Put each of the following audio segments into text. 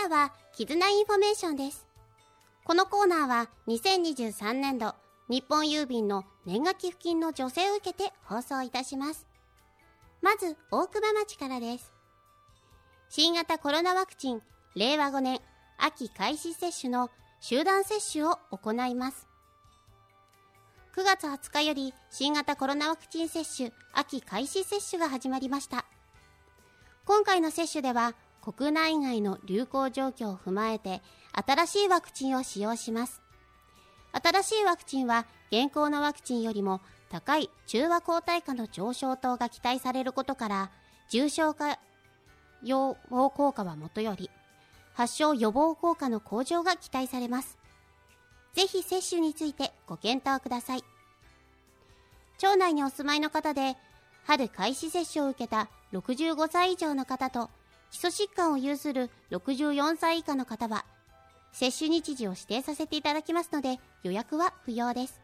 からは絆インフォメーションです。このコーナーは2023年度日本郵便の年賀寄付金の助成を受けて放送いたします。まず大熊町からです。新型コロナワクチン令和5年秋開始接種の集団接種を行います。9月20日より新型コロナワクチン接種秋開始接種が始まりました。今回の接種では国内外の流行状況を踏まえて新しいワクチンを使用します。新しいワクチンは現行のワクチンよりも高い中和抗体価の上昇等が期待されることから重症化予防効果はもとより発症予防効果の向上が期待されます。ぜひ接種についてご検討ください。町内にお住まいの方で春開始接種を受けた65歳以上の方と基礎疾患を有する64歳以下の方は接種日時を指定させていただきますので予約は不要です。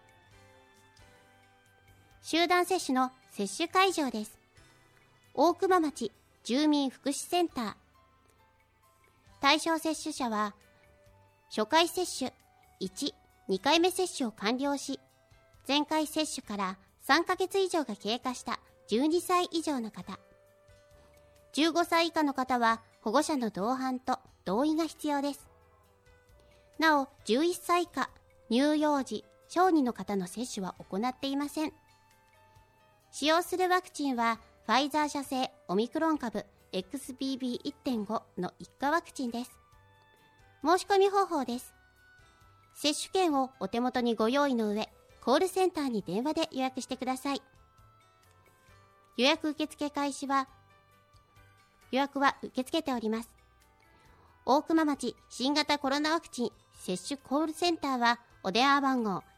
集団接種の接種会場です。大熊町住民福祉センター。対象接種者は初回接種1、2回目接種を完了し前回接種から3ヶ月以上が経過した12歳以上の方、15歳以下の方は保護者の同伴と同意が必要です。なお11歳以下乳幼児小児の方の接種は行っていません。使用するワクチンはファイザー社製オミクロン株 XBB.1.5 の一価ワクチンです。申し込み方法です。接種券をお手元にご用意の上、コールセンターに電話で予約してください。予約受付開始は予約は受け付けております。大熊町新型コロナワクチン接種コールセンターはお電話番号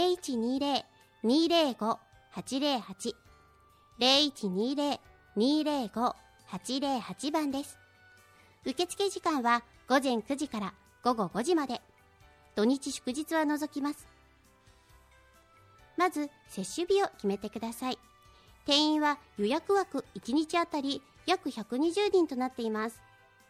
0120-205-808 0120-205-808 番です。受付時間は午前9時から午後5時まで。土日祝日は除きます。まず接種日を決めてください。定員は予約枠1日あたり約120人となっています。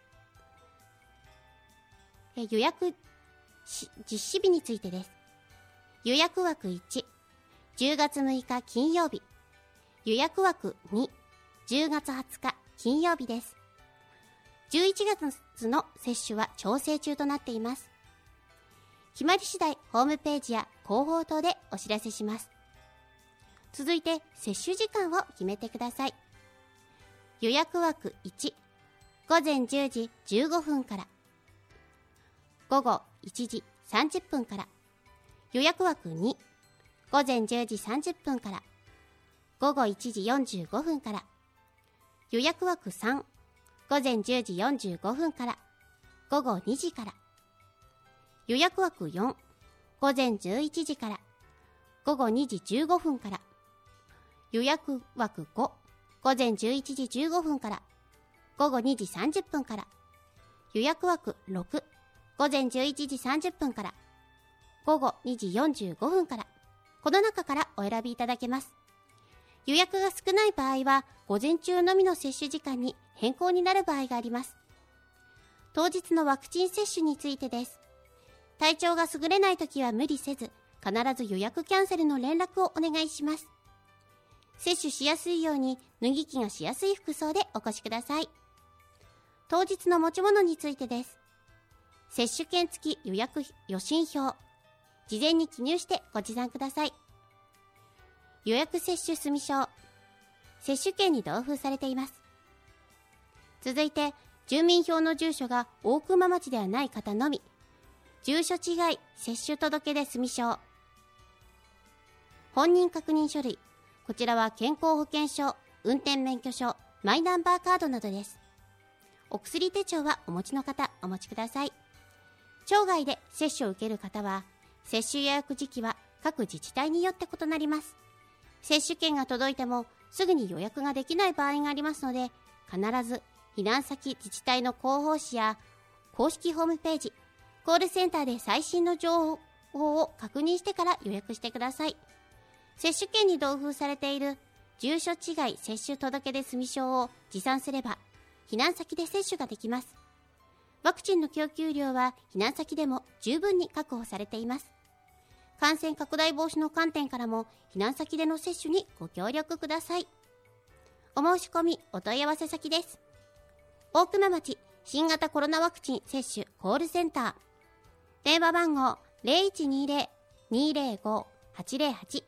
予約実施日についてです。予約枠1、10月6日金曜日。予約枠2、10月20日金曜日です。11月の接種は調整中となっています。決まり次第ホームページや広報等でお知らせします。続いて接種時間を決めてください。予約枠1、午前10時15分から午後1時30分から。予約枠2、午前10時30分から午後1時45分から。予約枠3、午前10時45分から午後2時から。予約枠4、午前11時から午後2時15分から。予約枠5、午前11時15分から午後2時30分から。予約枠6、午前11時30分から午後2時45分から。この中からお選びいただけます。予約が少ない場合は午前中のみの接種時間に変更になる場合があります。当日のワクチン接種についてです。体調が優れないときは無理せず、必ず予約キャンセルの連絡をお願いします。接種しやすいように脱ぎ着がしやすい服装でお越しください。当日の持ち物についてです。接種券付き予約予診票、事前に記入してご持参ください。予約接種済証、接種券に同封されています。続いて住民票の住所が大熊町ではない方のみ、住所違い接種届で済証、本人確認書類、こちらは健康保険証、運転免許証、マイナンバーカードなどです。お薬手帳はお持ちの方お持ちください。町外で接種を受ける方は接種予約時期は各自治体によって異なります。接種券が届いてもすぐに予約ができない場合がありますので、必ず避難先自治体の広報誌や公式ホームページ、コールセンターで最新の情報を確認してから予約してください。接種券に同封されている住所違い接種届で済証を持参すれば避難先で接種ができます。 ワクチンの供給量は避難先でも十分に確保されています。感染拡大防止の観点からも避難先での接種にご協力ください。お申し込みお問い合わせ先です。大熊町新型コロナワクチン接種コールセンター、電話番号 0120-205-808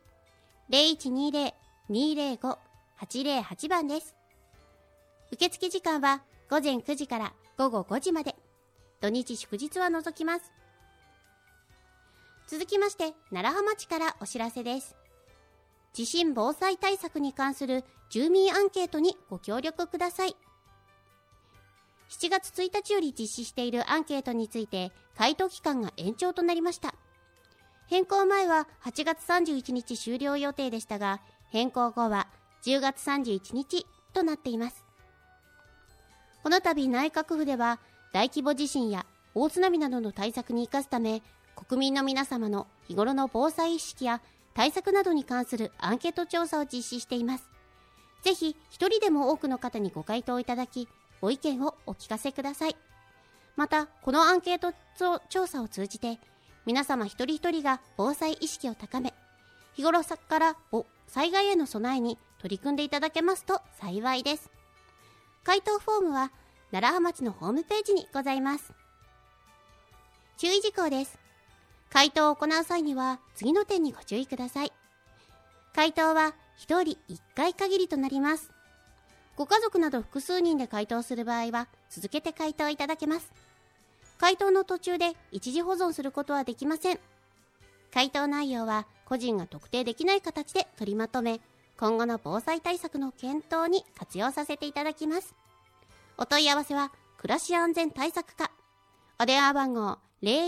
0120-205-808 番です。受付時間は午前9時から午後5時まで、土日祝日は除きます。続きまして、楢葉町からお知らせです。地震防災対策に関する住民アンケートにご協力ください。7月1日より実施しているアンケートについて、回答期間が延長となりました。変更前は8月31日終了予定でしたが、変更後は10月31日となっています。この度内閣府では、大規模地震や大津波などの対策に生かすため、国民の皆様の日頃の防災意識や対策などに関するアンケート調査を実施しています。ぜひ一人でも多くの方にご回答いただき、ご意見をお聞かせください。また、このアンケート調査を通じて、皆様一人一人が防災意識を高め、日頃から災害への備えに取り組んでいただけますと幸いです。回答フォームは楢葉町のホームページにございます。注意事項です。回答を行う際には次の点にご注意ください。回答は1人1回限りとなります。ご家族など複数人で回答する場合は続けて回答いただけます。回答の途中で一時保存することはできません。回答内容は個人が特定できない形で取りまとめ、今後の防災対策の検討に活用させていただきます。お問い合わせは暮らし安全対策課、お電話番号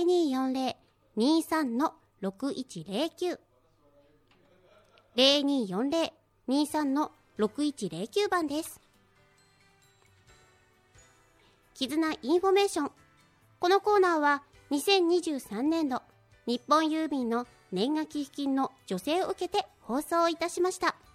0240-23-6109 0240-23-6109 番です。絆インフォメーション。このコーナーは2023年度日本郵便の年賀寄付金の助成を受けて放送いたしました。